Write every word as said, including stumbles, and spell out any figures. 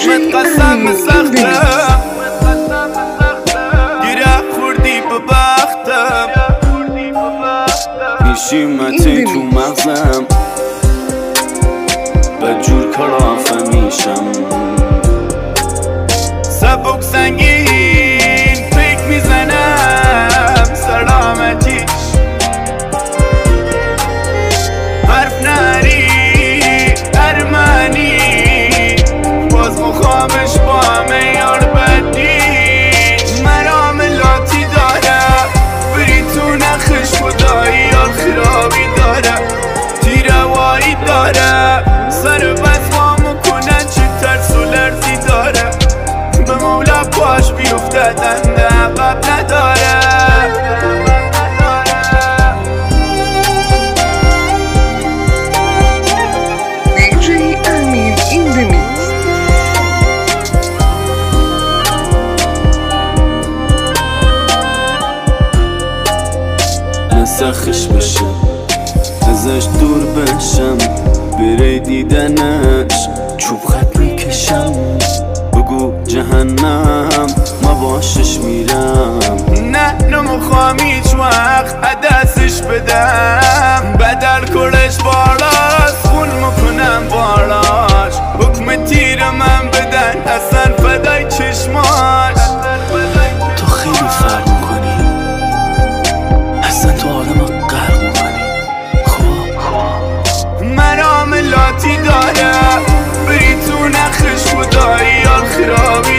متقسم سختم گیره خوردی به بختم بیشیمتی تو مغزم بدجور کلافه میشم سبک سنگین فکر میزنم سلامتیش حرف نری ارمنی باز مخامش با همه یار بدی مرام لاتی داره بری تو نخش خدایی یار خرابی داره تیروایی داره سر بس ما مکنن چی ترس و لرزی داره به مولا پاش بیفته دنده عقب نداره دی جی امین in the mix. نسخش بشم ازش دور بشم بره دیدنش چوب خط میکشم بگو جهنم ما باشش میرم نه نمیخوام هیچ وقت دستش بدم بدل کلش بالاست خون میکنم بالاش حکم تیر من بدن اصلا فدای چشماش تو خیلی فرق میکنی اصلا تو آدم غرق میکنی خوب خوب مرام لاتی داره بری تو نخش خدایی یار خرابی